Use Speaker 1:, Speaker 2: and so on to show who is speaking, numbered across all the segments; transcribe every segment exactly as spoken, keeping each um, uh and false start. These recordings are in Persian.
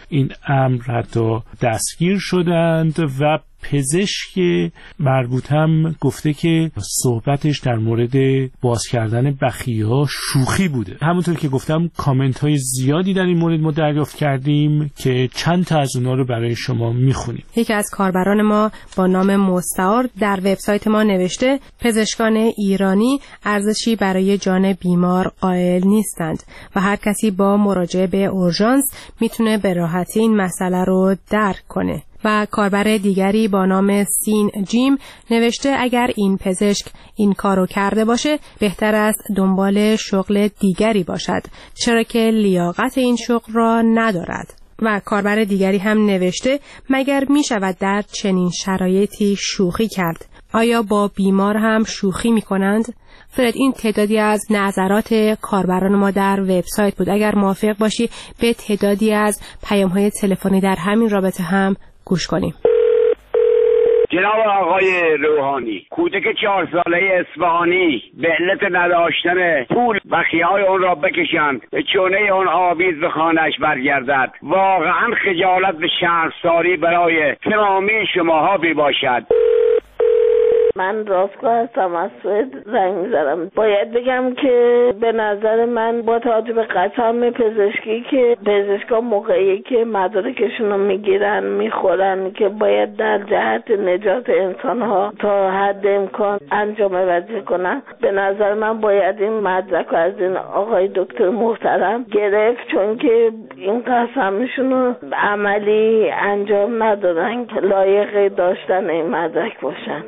Speaker 1: این امر حتی دستگیر شدند و پزشک مربوط هم گفته که صحبتش در مورد باز کردن بخیه‌ها شوخی بوده. همونطور که گفتم کامنت های زیادی در این مورد ما دریافت کردیم که چند تا از اونها رو برای شما میخونیم.
Speaker 2: یکی از کاربران ما با نام مستعار در وبسایت ما نوشته پزشکان ایرانی ارزشی برای جان بیمار قائل نیستند و هر کسی با مراجعه به اورژانس میتونه به راحتی این مسئله رو درک کنه. و کاربر دیگری با نام سین جیم نوشته اگر این پزشک این کارو کرده باشه بهتر است دنبال شغل دیگری باشد، چرا که لیاقت این شغل را ندارد. و کاربر دیگری هم نوشته مگر می شود در چنین شرایطی شوخی کرد؟ آیا با بیمار هم شوخی می کنند؟ فرد این تعدادی از نظرات کاربران ما در وبسایت بود. اگر موافق باشی به تعدادی از پیام‌های تلفنی در همین رابطه هم گوش کنیم.
Speaker 3: جناب آقای روحانی، کودک چهار ساله اصفهانی به علت نداشتن پول بخیه‌های اون را بکشند به چونه اون آویز به خانه‌اش برگردد. واقعا خجالت به شرمساری برای تمامی شماها بی باشد.
Speaker 4: من راستگاه هستم، از سوئد زنگ می‌زنم. باید بگم که به نظر من با توجه به قسم پزشکی که پزشکا موقعی که مدارکشون رو میگیرن میخورن که باید در جهت نجات انسان‌ها تا حد امکان انجام وظیفه کنن، به نظر من باید این مدرک رو از این آقای دکتر محترم گرفت، چون که این قسمشون رو عملی انجام ندادن که لایق داشتن این مدرک باشن.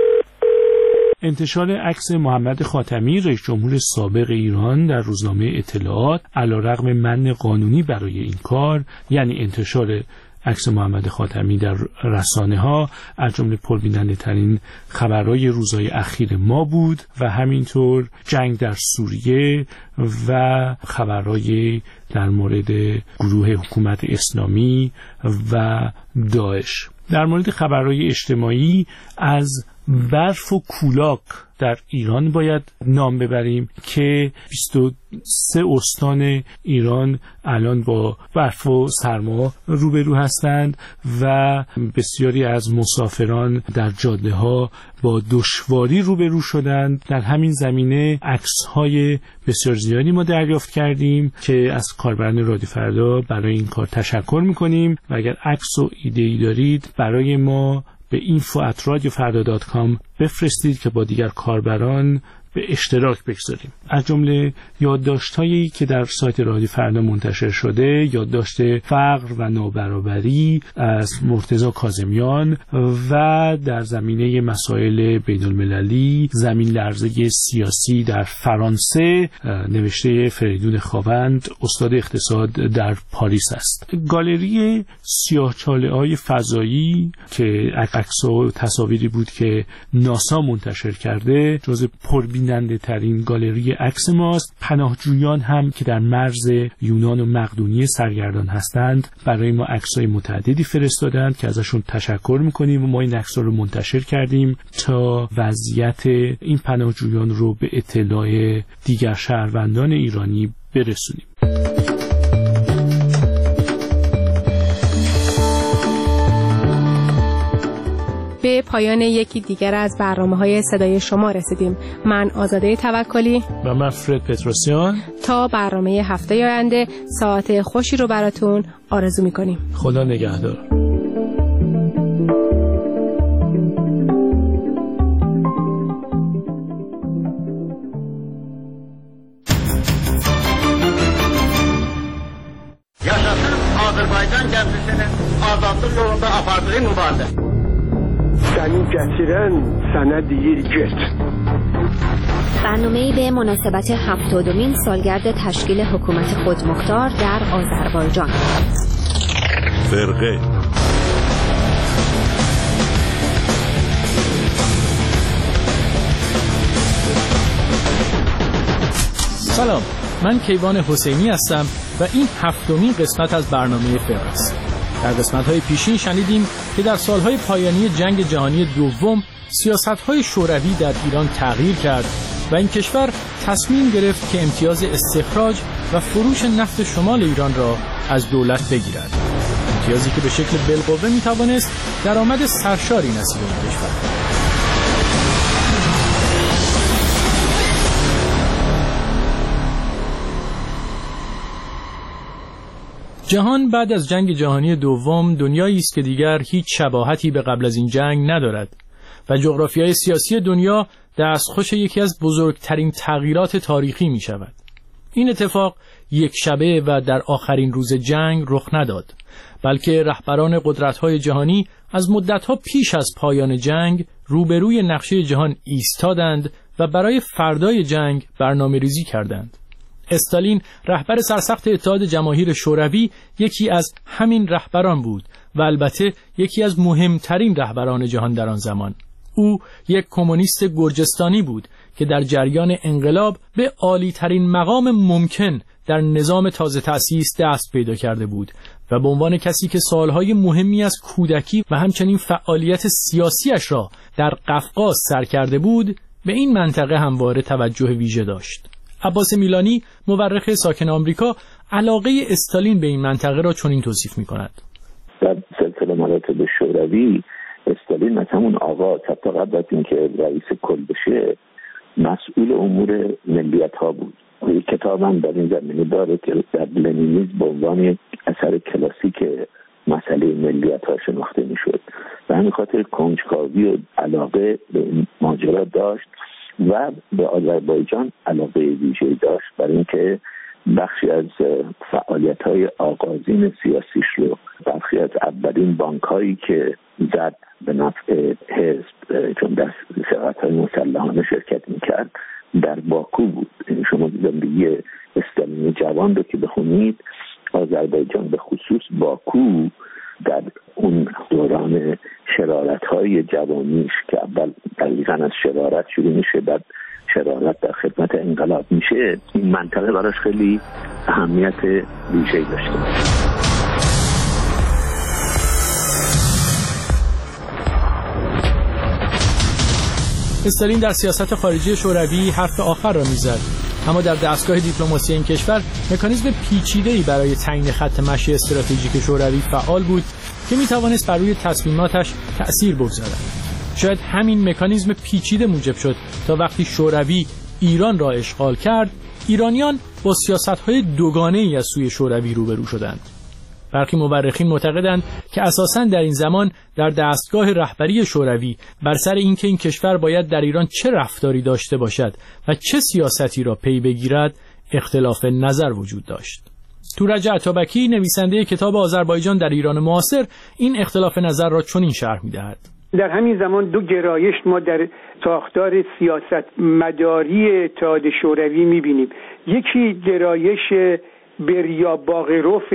Speaker 1: انتشار عکس محمد خاتمی رئیس جمهور سابق ایران در روزنامه اطلاعات علیرغم منع قانونی برای این کار، یعنی انتشار عکس محمد خاتمی در رسانه ها از جمله پربیننده ترین خبرهای روزهای اخیر ما بود و همینطور جنگ در سوریه و خبرهای در مورد گروه حکومت اسلامی و داعش. در مورد خبرهای اجتماعی از برف و کولاک در ایران باید نام ببریم که بیست و سه استان ایران الان با برف و سرما روبرو هستند و بسیاری از مسافران در جاده ها با دشواری روبرو شدند. در همین زمینه عکس‌های بسیار زیادی ما دریافت کردیم که از کاربران رادیو فردا برای این کار تشکر می‌کنیم و اگر عکس و ایده‌ای دارید برای ما به اینفو ات رادیو فردا دات کام بفرستید که با دیگر کاربران به اشتراک بگذاریم. از جمله یادداشت‌هایی که در سایت رادیو فردا منتشر شده، یادداشت فقر و نابرابری از مرتضی کاظمیان و در زمینه مسائل بین‌المللی زمین لرزه سیاسی در فرانسه نوشته فریدون خاوند استاد اقتصاد در پاریس است. گالری سیاه‌چاله‌های فضایی که عکس و تصاویری بود که ناسا منتشر کرده جزو پربیننده ترین گالری عکس ماست. پناهجویان هم که در مرز یونان و مقدونیه سرگردان هستند برای ما عکس‌های متعددی فرستادند که ازشون تشکر می‌کنیم و ما این عکس‌ها رو منتشر کردیم تا وضعیت این پناهجویان رو به اطلاع دیگر شهروندان ایرانی برسونیم.
Speaker 2: به پایان یکی دیگر از برنامه‌های صدای شما رسیدیم. من آزاده توکلی
Speaker 1: و من فرد پتروسیان
Speaker 2: تا برنامه هفته آینده ساعت خوشی رو براتون آرزو می‌کنیم.
Speaker 1: خدا نگهدار.
Speaker 5: Yaşasın Azərbaycan gəmisinin azadlıq yolunda apardığı mübarizə.
Speaker 6: səni gətirən sənə deyir get.
Speaker 7: برنامه‌ای به مناسبت هفتادمین سالگرد تشکیل حکومت خودمختار در آذربایجان.
Speaker 8: فرقه
Speaker 9: سلام، من کیوان حسینی هستم و این هفتمین قسمت از برنامه فرقه است. در قسمت‌های پیشین شنیدیم که در سالهای پایانی جنگ جهانی دوم سیاست‌های شوروی در ایران تغییر کرد و این کشور تصمیم گرفت که امتیاز استخراج و فروش نفت شمال ایران را از دولت بگیرد. امتیازی که به شکل بالقوه میتوانست درآمد سرشاری نصیب این کشور کند. جهان بعد از جنگ جهانی دوم دنیایی است که دیگر هیچ شباهتی به قبل از این جنگ ندارد و جغرافیای سیاسی دنیا دستخوش یکی از بزرگترین تغییرات تاریخی می شود. این اتفاق یک شبه و در آخرین روز جنگ رخ نداد، بلکه رهبران قدرت‌های جهانی از مدت‌ها پیش از پایان جنگ روبروی نقشه جهان ایستادند و برای فردای جنگ برنامه‌ریزی کردند. استالین رهبر سرسخت اتحاد جماهیر شوروی یکی از همین رهبران بود و البته یکی از مهمترین رهبران جهان در آن زمان. او یک کمونیست گرجستانی بود که در جریان انقلاب به عالی‌ترین مقام ممکن در نظام تازه تأسیس دست پیدا کرده بود و به عنوان کسی که سالهای مهمی از کودکی و همچنین فعالیت سیاسیش را در قفقاز سر کرده بود، به این منطقه همواره توجه ویژه داشت. عباس میلانی، مورخ ساکن آمریکا، علاقه استالین به این منطقه را چنین توصیف می‌کند.
Speaker 8: در سلسله مراتب شوروی استالین از همون آغاز حتی قبل از اینکه رئیس کل بشه مسئول امور ملیت‌ها بود. یک کتاب هم در این زمینه داره که در لنینیسم به عنوان اثر کلاسیک مسئله ملیت‌ها شناخته می‌شد. به همین خاطر کنجکاوی و علاقه به این ماجرا داشت و به آذربایجان علاقه ویژه‌ای داشت، برای اینکه بخشی از فعالیت‌های آغازین سیاسیش رو، بخشی از اولین بانک‌هایی که زد به نفع حزب، چون در شرکت‌های مسلحانه شرکت می‌کرد، در باکو بود. این شما زندگی استالین جوان رو که بخونید، آذربایجان به خصوص باکو در اون دوران شرارت‌های جوانیش که اول دقیقاً از شرارت شروع میشه، بعد شرارت در خدمت انقلاب میشه، این منطقه براش خیلی اهمیت ویژه‌ای داشته.
Speaker 9: استالین در سیاست خارجی شوروی حرف آخر را میزد، اما در دستگاه دیپلماسی این کشور مکانیزم پیچیده‌ای برای تعیین خط مشی استراتژیک شوروی فعال بود که میتوانست بر روی تصمیماتش تأثیر بگذارد. شاید همین مکانیزم پیچیده موجب شد تا وقتی شوروی ایران را اشغال کرد، ایرانیان با سیاست‌های دوگانه‌ای از سوی شوروی روبرو شدند. برخی مورخین معتقدند که اساساً در این زمان در دستگاه رهبری شوروی بر سر اینکه این کشور باید در ایران چه رفتاری داشته باشد و چه سیاستی را پی بگیرد اختلاف نظر وجود داشت. تورج عطابکی، نویسنده کتاب آذربایجان در ایران معاصر، این اختلاف نظر را چنین شرح می‌دهد:
Speaker 10: در همین زمان دو گرایش ما در ساختار سیاست مداری اتحاد شوروی می‌بینیم. یکی گرایش بریا باغروف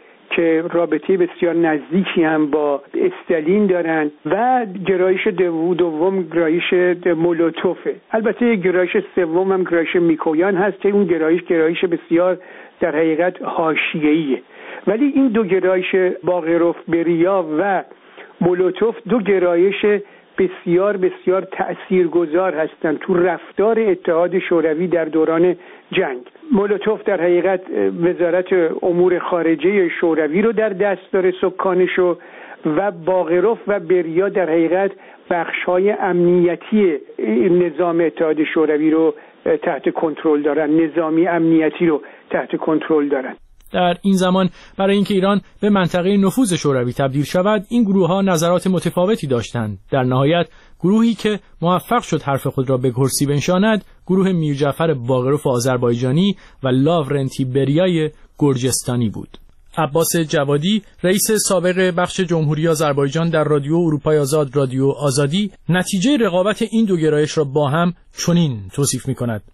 Speaker 10: که رابطه بسیار نزدیکی هم با استالین دارن و گرایش دوم گرایش مولوتوفه. البته گرایش سوم هم گرایش میکویان هست که اون گرایش گرایش بسیار در حقیقت حاشیه‌ایه. ولی این دو گرایش باغروف بریا و مولوتوف دو گرایش بسیار بسیار تأثیرگذار هستند تو رفتار اتحاد شوروی در دوران جنگ. مولوتوف در حقیقت وزارت امور خارجه شوروی رو در دست داره، سکانشو، و باغروف و بریا در حقیقت بخش‌های امنیتی نظام اتحاد شوروی رو تحت کنترل دارن، نظامی امنیتی رو تحت کنترل دارن.
Speaker 9: در این زمان برای اینکه ایران به منطقه نفوذ شوروی تبدیل شود، این گروه‌ها نظرات متفاوتی داشتند. در نهایت گروهی که موفق شد حرف خود را به کرسی بنشاند، گروه میرجعفر باغروف آذربایجانی و لاورنتی بریای گرجستانی بود. عباس جوادی، رئیس سابق بخش جمهوری آذربایجان در رادیو اروپای آزاد، رادیو آزادی، نتیجه رقابت این دو گرایش را با هم چنین توصیف می‌کند: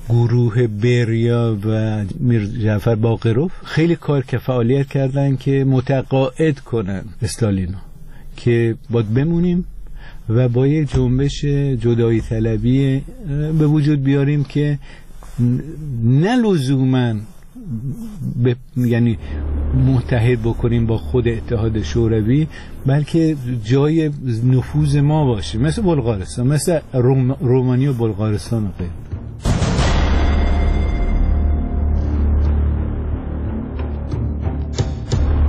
Speaker 11: گروه بریا و میرجعفر باغروف خیلی کار که فعالیت کردن که متقاعد کنن استالینو که باید بمونیم و با یک جنبش جدایی طلبی به وجود بیاریم که نه لزوماً ب... یعنی متحد بکنیم با خود اتحاد شوروی، بلکه جای نفوذ ما باشه، مثل بلغارستان، مثل روم... رومانی و بلغارستان و غیره.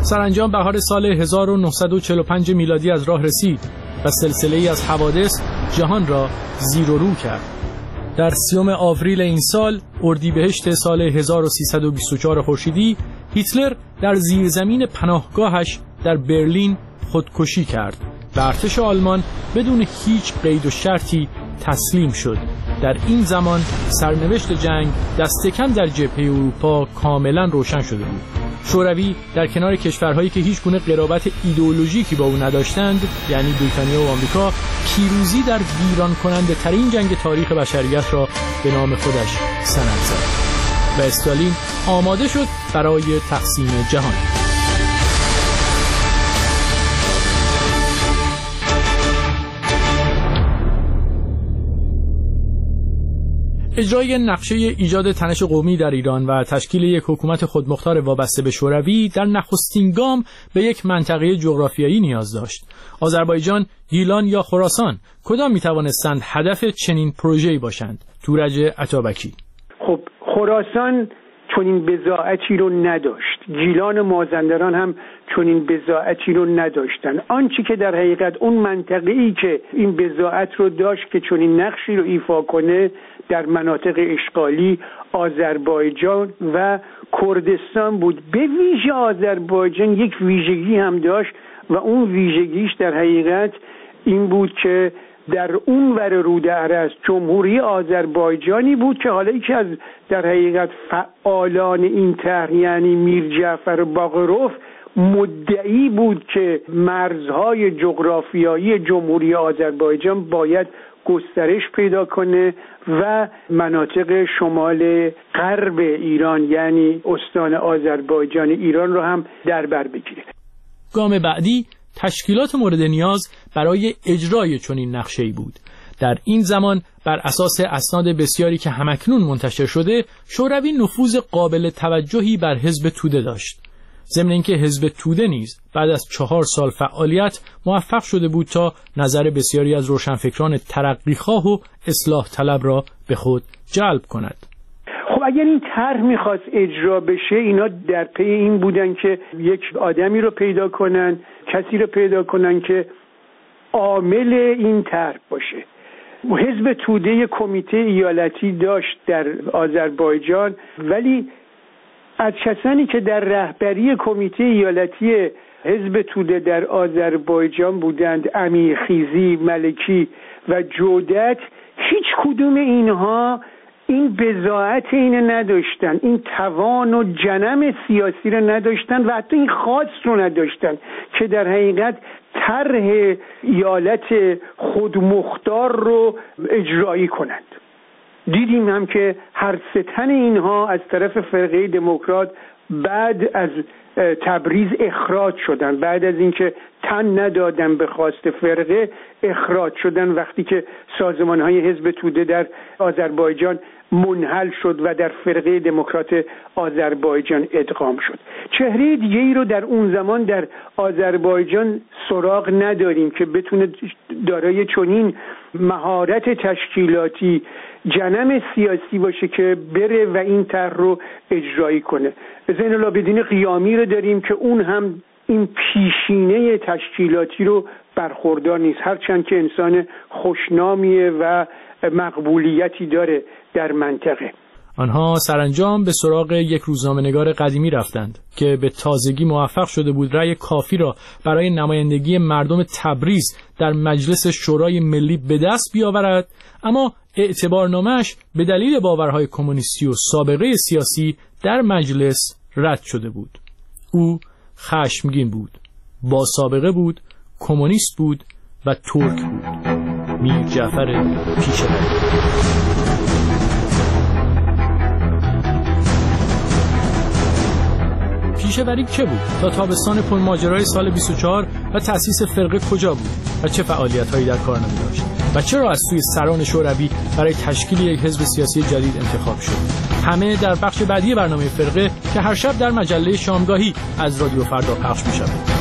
Speaker 9: سرانجام بهار سال هزار و نهصد و چهل و پنج میلادی از راه رسید و سلسله‌ای از حوادث جهان را زیر و رو کرد. در سیوم آوریل این سال، اردیبهشت سال هزار و سیصد و بیست و چهار خورشیدی، هیتلر در زیرزمین پناهگاهش در برلین خودکشی کرد و ارتش آلمان بدون هیچ قید و شرطی تسلیم شد. در این زمان سرنوشت جنگ دست کم در جبهه اروپا کاملا روشن شده بود. شوروی در کنار کشورهایی که هیچ گونه قرابت ایدئولوژیکی با او نداشتند، یعنی بریتانیا و آمریکا، پیروزی در ویران کننده ترین جنگ تاریخ بشریت را به نام خودش سند زد و استالین آماده شد برای تقسیم جهان. اجرای نقشه ایجاد تنش قومی در ایران و تشکیل یک حکومت خودمختار وابسته به شوروی در نخستین گام به یک منطقه جغرافیایی نیاز داشت. آذربایجان، گیلان یا خراسان کدام میتوانستند هدف چنین پروژه‌ای باشند؟ تورج عطابکی.
Speaker 10: خب خراسان چنین بضاعتی رو نداشت. گیلان و مازندران هم چنین بضاعتی رو نداشتن. آنچه که در حقیقت اون منطقه‌ای که این بضاعت رو داشت که چنین نقشی رو ایفا کنه در مناطق اشغالی آذربایجان و کردستان بود. به ویژه آذربایجان یک ویژگی هم داشت و اون ویژگیش در حقیقت این بود که در اون ور رود ارس جمهوری آذربایجانی بود که حالا یکی از در حقیقت فعالان این طرح یعنی میر جعفر باقروف مدعی بود که مرزهای جغرافیایی جمهوری آذربایجان باید گسترش پیدا کنه و مناطق شمال غرب ایران یعنی استان آذربایجان ایران رو هم در بر بگیره.
Speaker 9: گام بعدی تشکیلات مورد نیاز برای اجرای چنین نقشه‌ای بود. در این زمان بر اساس اسناد بسیاری که همکنون منتشر شده، شوروی نفوذ قابل توجهی بر حزب توده داشت. ضمن اینکه حزب توده نیز بعد از چهار سال فعالیت موفق شده بود تا نظر بسیاری از روشنفکران ترقیخواه و اصلاح طلب را به خود جلب کند.
Speaker 10: خب اگر این طرح میخواست اجرا بشه، اینا در پی این بودن که یک آدمی رو پیدا کنن، کسی رو پیدا کنن که عامل این طرح باشه. حزب توده کمیته ایالتی داشت در آذربایجان، ولی از کسانی که در رهبری کمیته ایالتی حزب توده در آذربایجان بودند، امیرخیزی، ملکی و جودت، هیچ کدوم اینها این بضاعت اینه نداشتن، این توان و جنم سیاسی رو نداشتن و حتی این خواست رو نداشتن که در حقیقت طرح ایالت خودمختار رو اجرایی کنند. دیدیم هم که هر سه تن اینها از طرف فرقه دموکرات بعد از تبریز اخراج شدن، بعد از اینکه تن ندادن به خواست فرقه اخراج شدن وقتی که سازمان‌های حزب توده در آذربایجان منحل شد و در فرقه دموکرات آذربایجان ادغام شد. چهره دیگه ای رو در اون زمان در آذربایجان سراغ نداریم که بتونه دارای چنین مهارت تشکیلاتی، جنم سیاسی باشه که بره و این طرح رو اجرایی کنه. زین العابدین قیامی رو داریم که اون هم این پیشینه تشکیلاتی رو برخوردار نیست، هرچند که انسان خوشنامیه و مقبولیتی داره در منطقه.
Speaker 9: آنها سرانجام به سراغ یک روزنامه‌نگار قدیمی رفتند که به تازگی موفق شده بود رأی کافی را برای نمایندگی مردم تبریز در مجلس شورای ملی به دست بیاورد، اما اعتبارنامه‌اش به دلیل باورهای کمونیستی و سابقه سیاسی در مجلس رد شده بود. او خشمگین بود، با سابقه بود، کمونیست بود و ترک بود. میر جعفر پیشه‌وری. پیشه‌وری چه بود؟ تا تابستان پرماجرای سال بیست و چهار و تأسیس فرقه کجا بود و چه فعالیت‌هایی در کار نمی داشت و چرا از سوی سران شوروی برای تشکیل یک حزب سیاسی جدید انتخاب شد؟ همه در بخش بعدی برنامه فرقه که هر شب در مجله شامگاهی از رادیو فردا پخش می‌شود.